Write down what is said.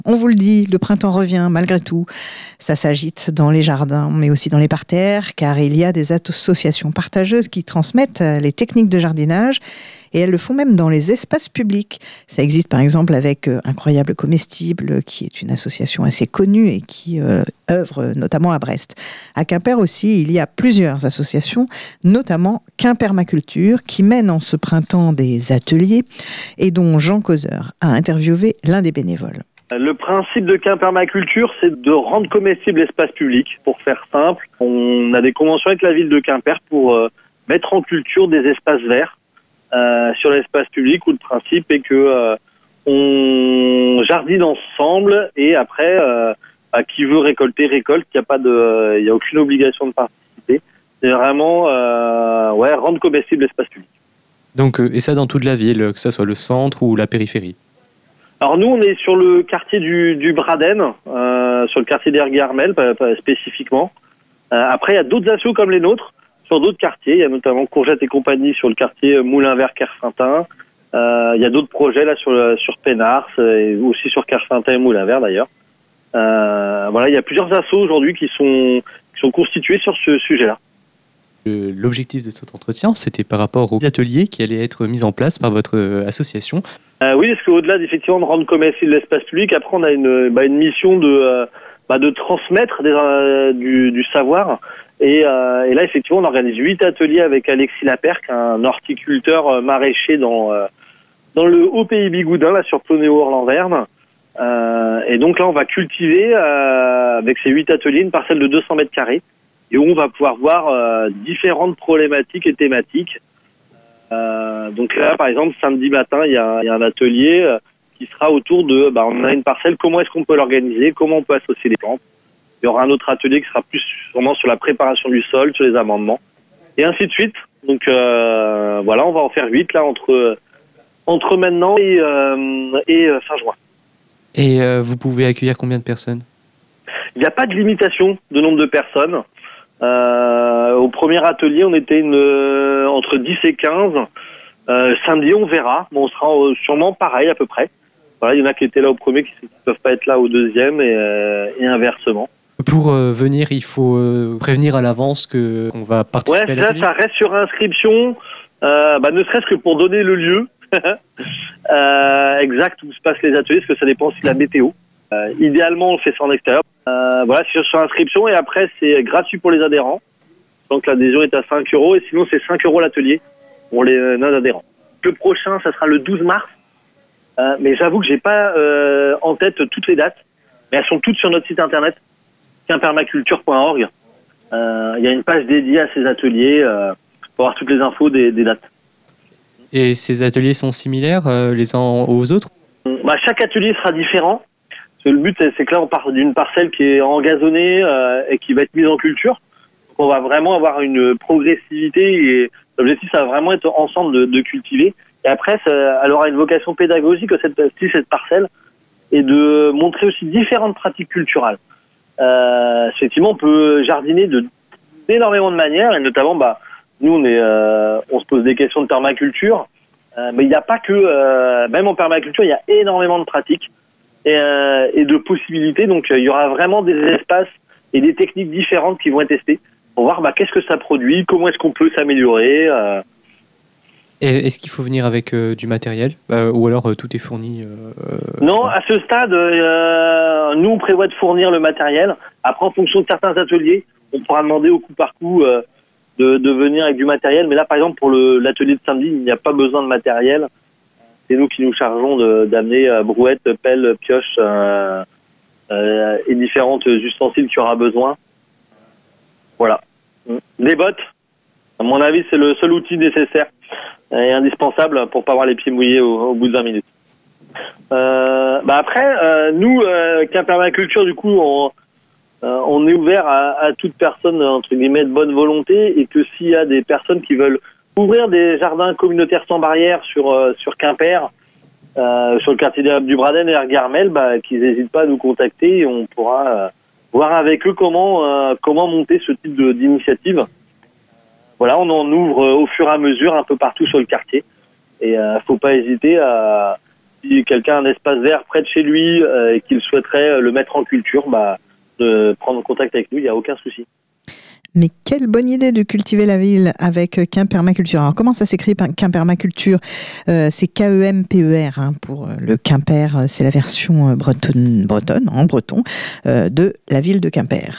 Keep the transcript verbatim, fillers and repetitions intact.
On vous le dit, le printemps revient malgré tout. Ça s'agite dans les jardins, mais aussi dans les parterres, car il y a des associations partageuses qui transmettent les techniques de jardinage et elles le font même dans les espaces publics. Ça existe par exemple avec euh, Incroyable Comestible, qui est une association assez connue et qui euh, œuvre notamment à Brest. À Quimper aussi, il y a plusieurs associations, notamment Quimpermaculture, qui mène en ce printemps des ateliers et dont Jean Causeur a interviewé l'un des bénévoles. Le principe de Quimpermaculture, c'est de rendre comestible l'espace public. Pour faire simple, on a des conventions avec la ville de Quimper pour euh, mettre en culture des espaces verts euh, sur l'espace public, où le principe est que euh, on jardine ensemble et après, euh, bah, qui veut récolter récolte. Il n'y a pas de, euh, il y a aucune obligation de participer. C'est vraiment, euh, ouais, rendre comestible l'espace public. Donc, euh, et ça dans toute la ville, que ce soit le centre ou la périphérie. Alors nous, on est sur le quartier du, du Braden, euh, sur le quartier d'Erguermel spécifiquement. Euh, après, il y a d'autres assos comme les nôtres sur d'autres quartiers. Il y a notamment Courgette et compagnie sur le quartier Moulin-Vert-Kerfintin. Euh, il y a d'autres projets là sur sur Pénars et aussi sur Kerfintin et Moulin-Vert d'ailleurs. Euh, voilà, il y a plusieurs assos aujourd'hui qui sont qui sont constitués sur ce sujet-là. L'objectif de cet entretien, c'était par rapport aux ateliers qui allaient être mis en place par votre association. Euh, oui, parce qu'au-delà d'effectivement de rendre comestible l'espace public, après on a une, bah, une mission de, euh, bah, de transmettre des, euh, du, du savoir. Et, euh, et là, effectivement, on organise huit ateliers avec Alexis Laperque, un horticulteur maraîcher dans, euh, dans le Haut-Pays Bigoudin, là sur Plonéo-Orlan-Verne. Euh, et donc là, on va cultiver euh, avec ces huit ateliers une parcelle de deux cents mètres carrés. Et où on va pouvoir voir euh, différentes problématiques et thématiques. Euh, donc là, par exemple, samedi matin, il y a, il y a un atelier euh, qui sera autour de, bah, on a une parcelle, comment est-ce qu'on peut l'organiser, comment on peut associer les plantes. Il y aura un autre atelier qui sera plus sûrement sur la préparation du sol, sur les amendements, et ainsi de suite. Donc euh, voilà, on va en faire huit là entre entre maintenant et, euh, et euh, fin juin. Et euh, vous pouvez accueillir combien de personnes ? Il n'y a pas de limitation de nombre de personnes. Euh, au premier atelier, on était une, euh, entre dix et quinze. Euh, samedi, on verra. Bon, on sera euh, sûrement pareil à peu près. Voilà, il y en a qui étaient là au premier qui ne peuvent pas être là au deuxième et, euh, et inversement. Pour euh, venir, il faut euh, prévenir à l'avance que qu'on va participer ouais, à l'atelier. Ouais, ça, ça reste sur inscription, euh, bah, ne serait-ce que pour donner le lieu euh, exact où se passent les ateliers, parce que ça dépend aussi de la météo. Euh, idéalement, on fait ça en extérieur. Euh, voilà, c'est sur inscription et après, c'est gratuit pour les adhérents. Donc l'adhésion est à cinq euros et sinon, c'est cinq euros l'atelier pour les non-adhérents. Le prochain, ça sera le douze mars. Euh, mais j'avoue que j'ai pas euh, en tête toutes les dates. Mais elles sont toutes sur notre site internet, quimpermaculture point org. Il euh, y a une page dédiée à ces ateliers euh, pour avoir toutes les infos des, des dates. Et ces ateliers sont similaires euh, les uns aux autres ? Bah, chaque atelier sera différent. Le but, c'est que là, on part d'une parcelle qui est engazonnée euh, et qui va être mise en culture. Donc, on va vraiment avoir une progressivité et l'objectif, ça va vraiment être ensemble de, de cultiver. Et après, ça, elle aura une vocation pédagogique, cette, cette parcelle, et de montrer aussi différentes pratiques culturelles. Euh, effectivement, on peut jardiner de d'énormément de manières, et notamment, bah, nous, on est, euh, on se pose des questions de permaculture, euh, mais il n'y a pas que, euh, même en permaculture, il y a énormément de pratiques. Et, euh, et de possibilités. Donc, euh, il y aura vraiment des espaces et des techniques différentes qui vont être testées pour voir bah, qu'est-ce que ça produit, comment est-ce qu'on peut s'améliorer. Euh. Et est-ce qu'il faut venir avec euh, du matériel euh, ou alors euh, tout est fourni euh, Non, à ce stade, euh, nous, on prévoit de fournir le matériel. Après, en fonction de certains ateliers, on pourra demander au coup par coup euh, de, de venir avec du matériel. Mais là, par exemple, pour le, l'atelier de samedi, il n'y a pas besoin de matériel. C'est nous qui nous chargeons de, d'amener euh, brouettes, pelles, pioches euh, euh, et différentes ustensiles qu'il y aura besoin. Voilà. Des bottes, à mon avis, c'est le seul outil nécessaire et indispensable pour pas avoir les pieds mouillés au, au bout de vingt minutes. Euh, bah après, euh, nous, euh, Quimpermaculture, du coup, on, euh, on est ouvert à, à toute personne, entre guillemets, de bonne volonté, et que s'il y a des personnes qui veulent ouvrir des jardins communautaires sans barrière sur euh, sur Quimper, euh, sur le quartier du Braden et Erguermel, bah, qu'ils n'hésitent pas à nous contacter et on pourra euh, voir avec eux comment euh, comment monter ce type de, d'initiative. Voilà, on en ouvre euh, au fur et à mesure un peu partout sur le quartier et euh, faut pas hésiter à si quelqu'un a un espace vert près de chez lui euh, et qu'il souhaiterait le mettre en culture, bah, de prendre contact avec nous, il n'y a aucun souci. Mais quelle bonne idée de cultiver la ville avec Quimpermaculture. Alors comment ça s'écrit Quimpermaculture? euh, C'est K E M P E R hein, pour le Quimper, c'est la version bretonne, bretonne en breton euh, de la ville de Quimper.